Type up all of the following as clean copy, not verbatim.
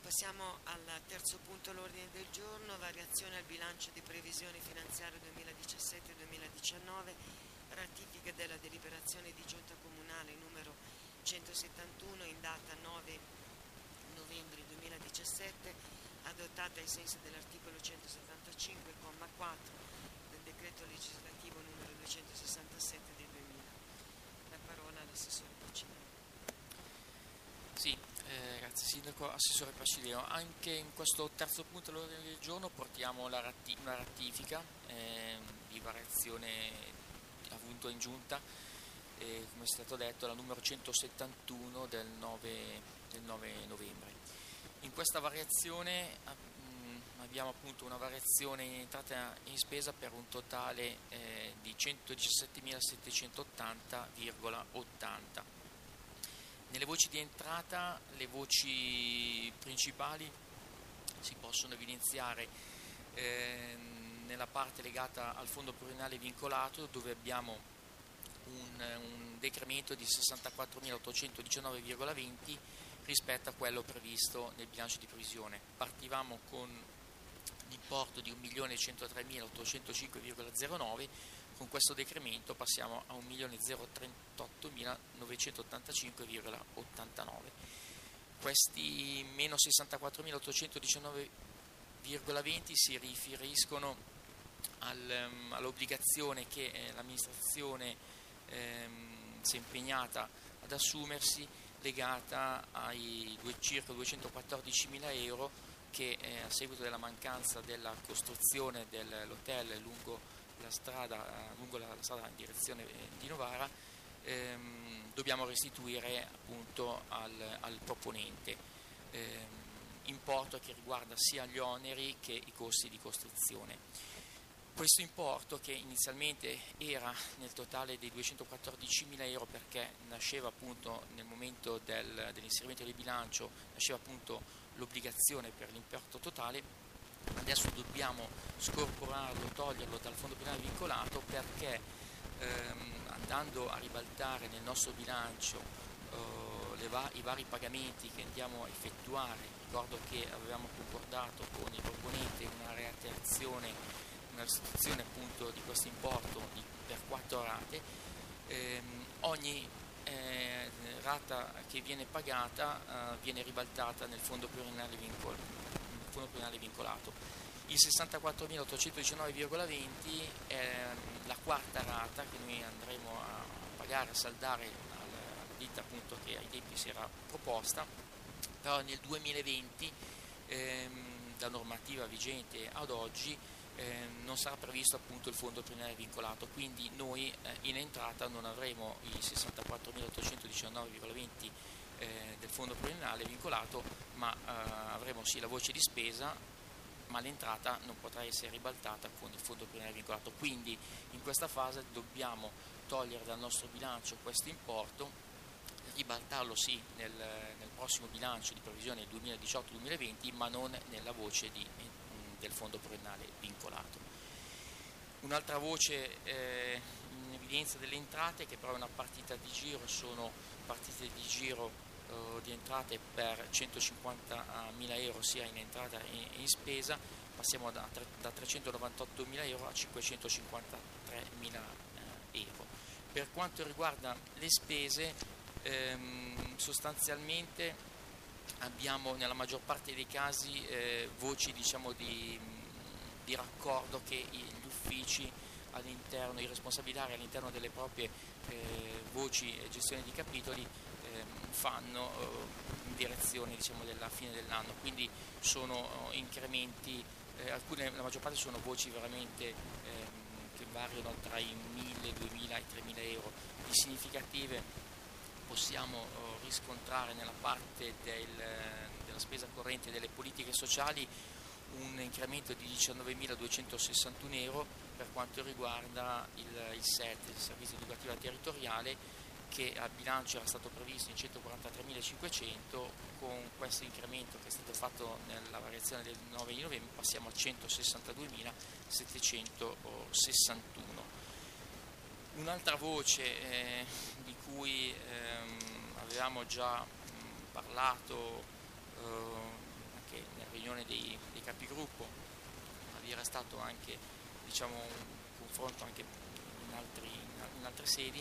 Passiamo al terzo punto all'ordine del giorno, variazione al bilancio di previsione finanziaria 2017-2019, ratifica della deliberazione di Giunta Comunale numero 171 in data 9 novembre 2017, adottata ai sensi dell'articolo 175,4 del decreto legislativo numero 267 del 2000. La parola all'assessore Pacinelli. Sì, grazie Sindaco. Assessore Pacileo, anche in questo terzo punto all'ordine del giorno portiamo una ratifica di variazione avvenuta in giunta, come è stato detto, la numero 171 del 9 novembre. In questa variazione abbiamo appunto una variazione in entrata e in spesa per un totale di 117.780,80. Nelle voci di entrata, le voci principali si possono evidenziare nella parte legata al fondo pluriennale vincolato, dove abbiamo un decremento di 64.819,20 rispetto a quello previsto nel bilancio di previsione. Partivamo con l'importo di 1.103.805,09, con questo decremento passiamo a 1.038.985,89. Questi meno 64.819,20 si riferiscono all'obbligazione che l'amministrazione si è impegnata ad assumersi, legata ai circa 214.000 euro che a seguito della mancanza della costruzione dell'hotel lungo la strada in direzione di Novara, dobbiamo restituire appunto al proponente, importo che riguarda sia gli oneri che i costi di costruzione. Questo importo, che inizialmente era nel totale dei 214.000 euro, perché nasceva appunto nel momento dell'inserimento del bilancio, nasceva appunto l'obbligazione per l'importo totale, adesso dobbiamo scorporarlo, toglierlo dal fondo pluriennale vincolato, perché andando a ribaltare nel nostro bilancio i vari pagamenti che andiamo a effettuare, ricordo che avevamo concordato con il proponente una reiterazione, una restituzione appunto di questo importo per 4 rate, ogni rata che viene pagata viene ribaltata nel fondo pluriennale vincolato. Il 64.819,20 è la quarta rata che noi andremo a pagare, a saldare alla ditta appunto che ai tempi si era proposta, però nel 2020 la normativa vigente ad oggi non sarà previsto appunto il fondo pluriennale vincolato, quindi noi in entrata non avremo i 64.819,20 del fondo pluriennale vincolato, ma avremo sì la voce di spesa, ma l'entrata non potrà essere ribaltata con il fondo pluriennale vincolato. Quindi in questa fase dobbiamo togliere dal nostro bilancio questo importo, ribaltarlo sì nel prossimo bilancio di previsione 2018-2020, ma non nella voce del fondo pluriennale vincolato. Un'altra voce in evidenza delle entrate, che però è una partita di giro, sono partite di giro di entrate per 150.000 euro sia in entrata e in spesa. Passiamo da 398.000 euro a 553.000 euro. Per quanto riguarda le spese, sostanzialmente abbiamo nella maggior parte dei casi voci diciamo di raccordo che gli uffici all'interno, i responsabili area all'interno delle proprie voci e gestione di capitoli fanno in direzione diciamo della fine dell'anno, quindi sono incrementi, la maggior parte sono voci veramente che variano tra i 1.000, 2.000 e 3.000 euro. Di significative possiamo riscontrare nella parte della spesa corrente delle politiche sociali un incremento di 19.261 euro per quanto riguarda il SET, il servizio educativo territoriale, che a bilancio era stato previsto in 143.500. Con questo incremento che è stato fatto nella variazione del 9 di novembre passiamo a 162.761. Un'altra voce di cui avevamo già parlato anche nella riunione dei capigruppo, ma vi era stato anche, diciamo, un confronto anche in altre sedi,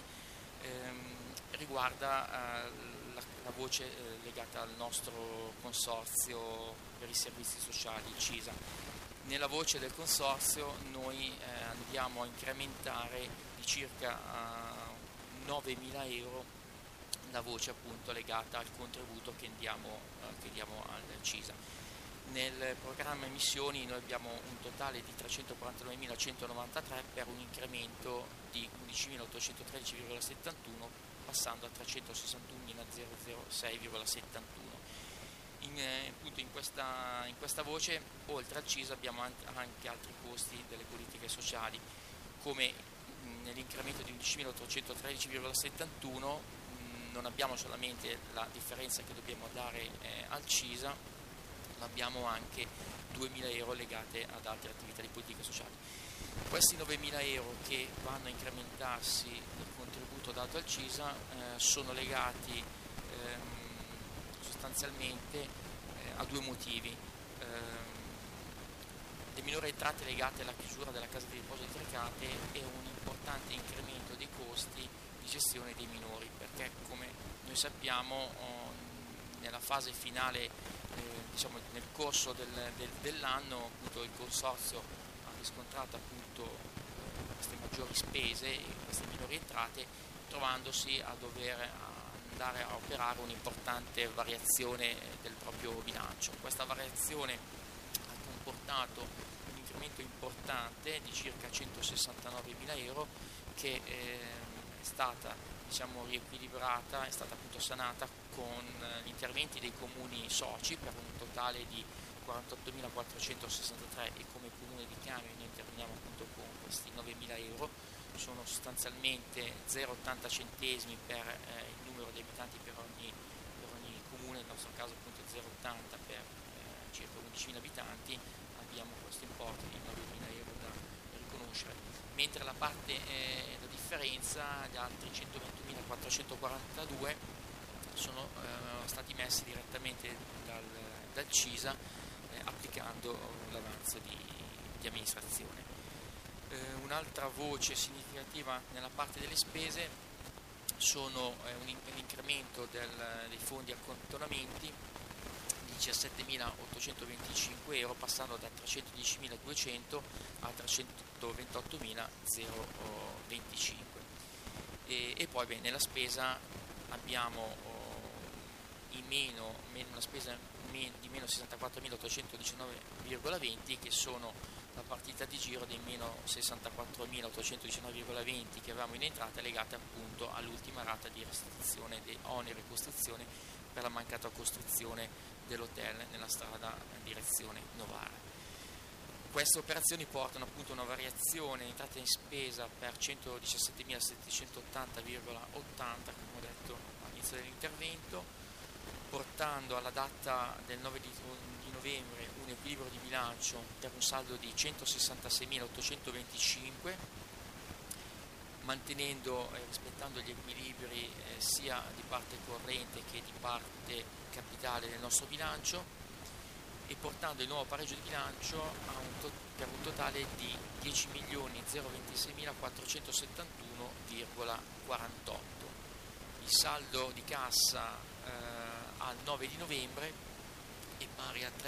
riguarda la voce legata al nostro consorzio per i servizi sociali, il CISA. Nella voce del consorzio noi andiamo a incrementare di circa 9.000 euro la voce appunto legata al contributo che diamo al CISA. Nel programma emissioni noi abbiamo un totale di 349.193 per un incremento di 11.813,71 passando a 361.006,71. In questa voce, oltre al CISA, abbiamo anche altri costi delle politiche sociali, come nell'incremento di 11.813,71 non abbiamo solamente la differenza che dobbiamo dare al CISA, ma abbiamo anche 2.000 euro legate ad altre attività di politica sociale. Questi 9.000 euro che vanno a incrementarsi nel contributo dato al CISA sono legati sostanzialmente a due motivi. Le minori entrate legate alla chiusura della casa di riposo di Trecate e un importante incremento dei costi di gestione dei minori, perché come noi sappiamo nella fase finale, diciamo nel corso dell'anno, appunto, il consorzio ha riscontrato appunto queste maggiori spese e queste minori entrate, trovandosi a dover andare a operare un'importante variazione del proprio bilancio. Questa variazione ha comportato un incremento importante di circa 169.000 euro che è stata, diciamo, riequilibrata, è stata appunto sanata con gli interventi dei comuni soci per un totale di 48.463 e come comune di Chiavari noi interveniamo appunto con questi 9.000 euro. Sono sostanzialmente 0,80 centesimi per il numero di abitanti per ogni comune, nel nostro caso appunto 0,80 per circa 11.000 abitanti, abbiamo questo importo di 9.000 euro da riconoscere, mentre la differenza, gli altri 121.442 sono stati messi direttamente dal CISA applicando l'avanzo di amministrazione. Un'altra voce significativa nella parte delle spese sono l'incremento dei fondi accantonamenti di 17.825 euro, passando da 310.200 a 328.025. E poi nella spesa abbiamo una spesa di meno 64.819,20 che sono la partita di giro dei meno 64.819,20 che avevamo in entrata, legate appunto all'ultima rata di restituzione dei oneri e costruzione per la mancata costruzione dell'hotel nella strada direzione Novara. Queste operazioni portano appunto a una variazione in entrata in spesa per 117.780,80, come ho detto all'inizio dell'intervento, portando alla data del 9 di novembre un equilibrio di bilancio per un saldo di 166.825, mantenendo e rispettando gli equilibri sia di parte corrente che di parte capitale del nostro bilancio, e portando il nuovo pareggio di bilancio per un totale di 10.096.471,48. Il saldo di cassa al 9 di novembre è pari a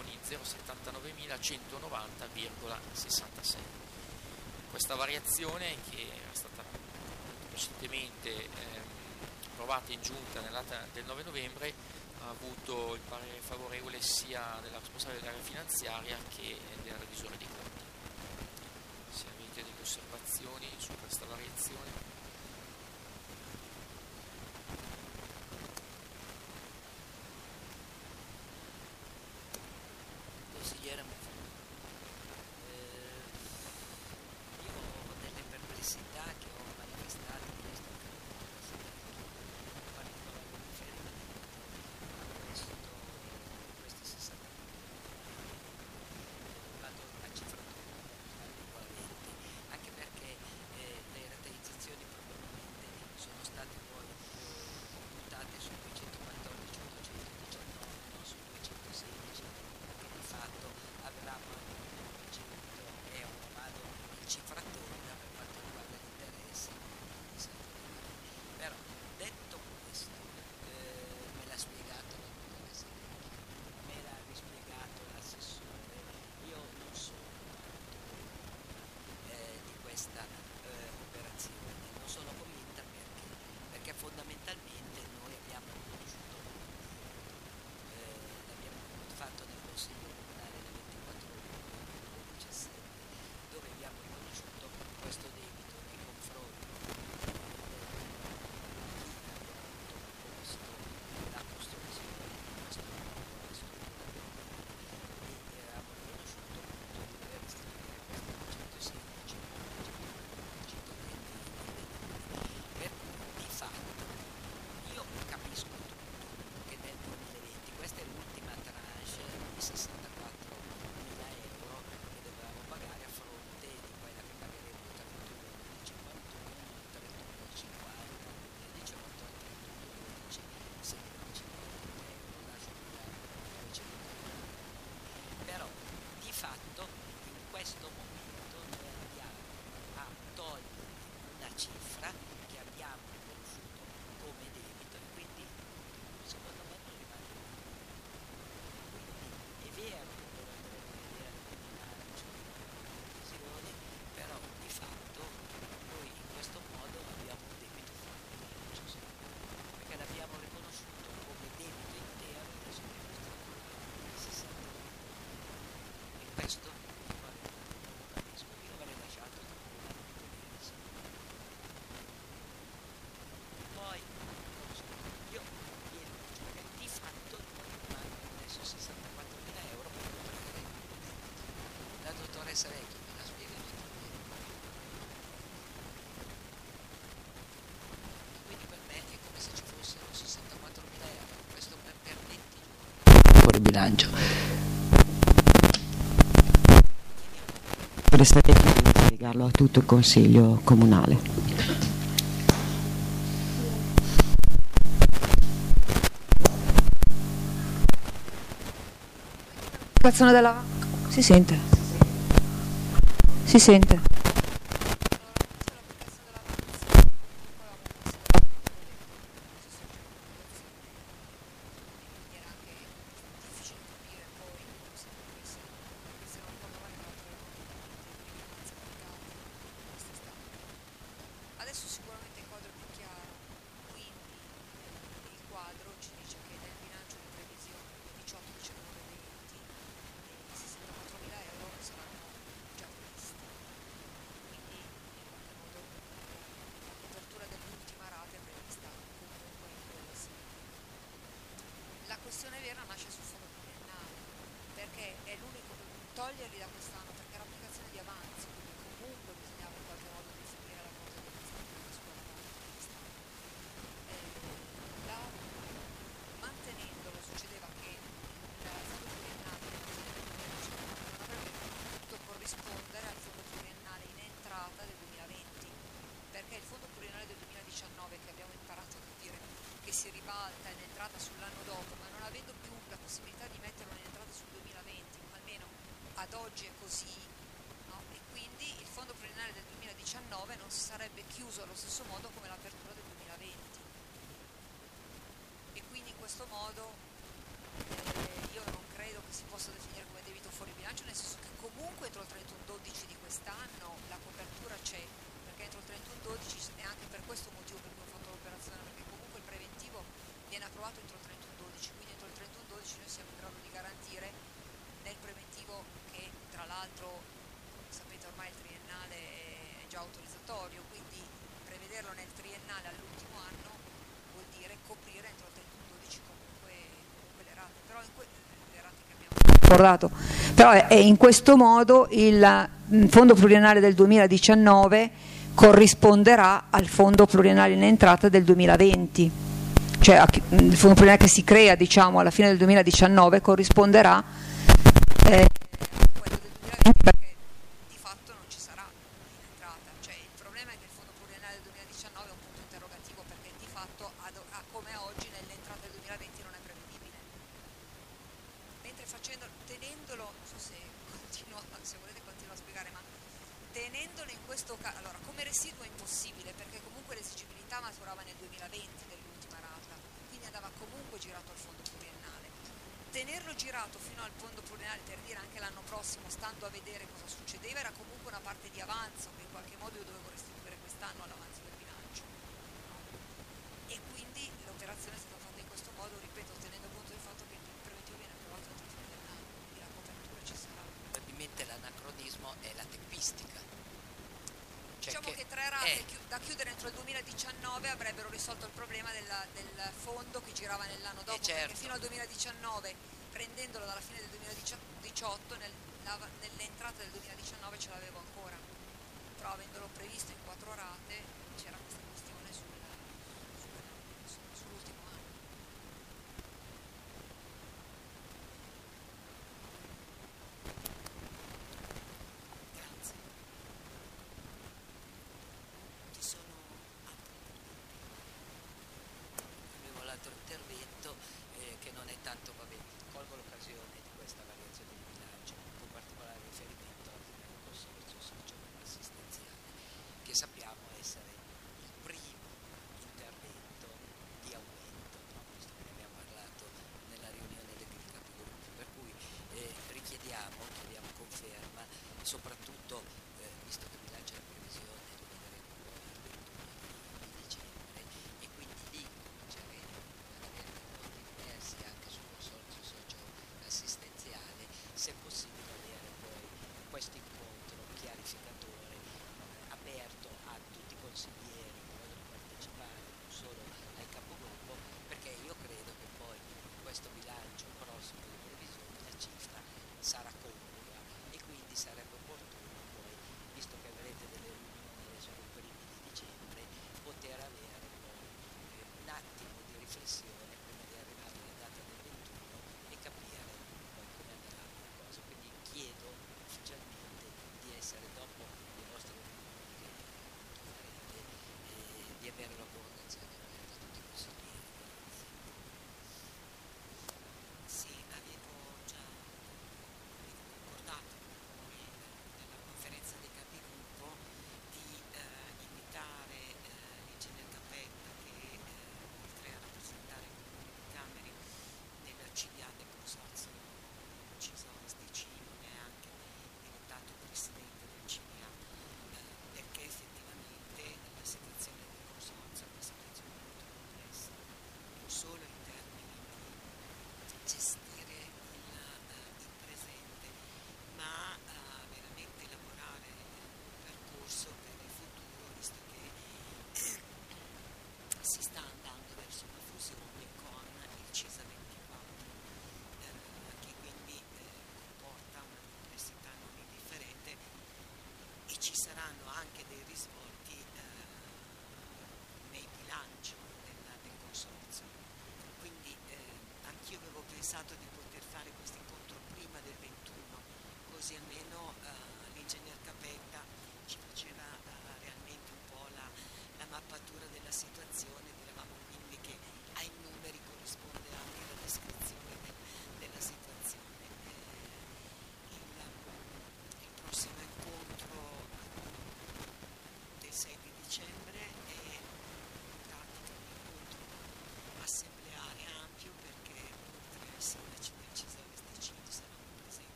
3.079.190,66. Questa variazione, che era stata recentemente approvata in giunta nella data del 9 novembre, ha avuto il parere favorevole sia della responsabile dell'area finanziaria che del revisore dei conti. Se avete delle osservazioni su questa variazione. Consigliere, io ho delle perplessità che ho manifestato in questo particolare riferimento a questi 60 vado a cifra regolarmente, anche perché le rateizzazioni fuori bilancio. Resterei di spiegarlo a tutto il Consiglio Comunale. Si sente. Si sente. Adesso sicuramente il quadro è più chiaro, quindi il quadro ci dice che nel bilancio di previsione 18, 19 e 20 i 64.000 euro saranno già previsti, quindi in qualche modo la copertura dell'ultima rata è prevista comunque in quelle somme. La questione vera nasce sul fondo pluriennale, perché è l'unico che toglierli da quest'anno, perché è l'applicazione di avanzi, quindi comunque bisognava in qualche modo definire la cosa di scuola quest'anno. La, mantenendolo succedeva che il fondo pluriennale del 2019 non avrebbe potuto corrispondere al fondo pluriennale in entrata del 2020, perché il fondo pluriennale del 2019, che abbiamo imparato a dire che si ribalta in entrata sull'anno dopo, ma non avendo più la possibilità di metterlo in entrata sul 2020, almeno ad oggi è così, no? E quindi il fondo pluriennale del 2019 non si sarebbe chiuso allo stesso modo come l'apertura del 2020, e quindi in questo modo io non credo che si possa definire come debito fuori bilancio, nel senso che comunque entro il 31/12 di quest'anno la copertura c'è, perché entro il 31/12 è anche per questo motivo per cui ho fatto l'operazione, perché comunque il preventivo viene approvato entro il 31/12, quindi entro il 31/12 noi siamo in grado di garantire nel preventivo, che tra l'altro sapete ormai il triennale è già autorizzatorio, quindi prevederlo nel triennale all'ultimo anno vuol dire coprire entro il 31/12 comunque le rate, però le rate che abbiamo Ricordato. Però è in questo modo il fondo pluriennale del 2019 corrisponderà al fondo pluriennale in entrata del 2020, cioè il fondo pluriennale che si crea, diciamo, alla fine del 2019 corrisponderà quello del 2020, perché di fatto non ci sarà in entrata, cioè il problema è che il fondo pluriennale del 2019 è un punto interrogativo, perché di fatto come oggi nell'entrata del 2020 non è prevedibile, mentre tenendolo, non so se volete continuo a spiegare, ma tenendolo in questo caso, allora come residuo è impossibile, perché comunque l'esigibilità maturava nel 2020 dell'ultima rata, quindi andava comunque girato al fondo pluriennale. Tenerlo girato fino al fondo pluriennale, per dire anche l'anno prossimo, stando a vedere cosa succedeva, era comunque una parte di avanzo che in qualche modo io dovevo restituire quest'anno all'avanzo del bilancio, no? E quindi l'operazione è stata fatta in questo modo, ripeto, tenendo conto del fatto che il preventivo viene approvato entro fine dell'anno, quindi la copertura ci sarà. Probabilmente l'anacronismo è la tempistica. Diciamo che 3 rate da chiudere entro il 2019 avrebbero risolto il problema del fondo che girava nell'anno dopo, certo. Perché fino al 2019, prendendolo dalla fine del 2018, nell'entrata del 2019 ce l'avevo ancora, però avendolo previsto in 4 rate c'era questa questione sull'ultimo anno. Grazie. Ci sono altri interventi? Avevo l'altro intervento che non è tanto, colgo l'occasione di questa variazione di bilancio, con particolare riferimento al consorzio socio-assistenziale, che sappiamo essere il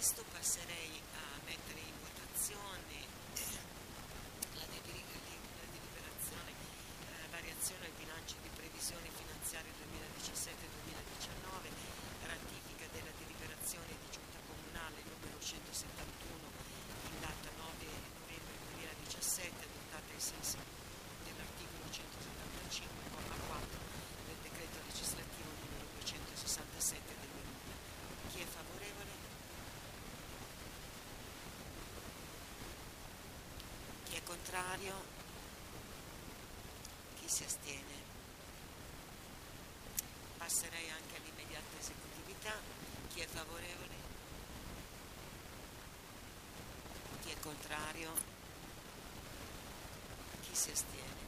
questo passerei a mettere in votazione la deliberazione, variazione al bilancio di previsione finanziaria 2017-2019, ratifica della deliberazione di Giunta Comunale numero 171 in data 9 novembre 2017, adottata ai sensi dell'articolo 175, comma 4 del decreto legislativo numero 267 del 2000. Chi è favorevole? Chi è contrario? Chi si astiene? Passerei anche all'immediata esecutività. Chi è favorevole? Chi è contrario? Chi si astiene?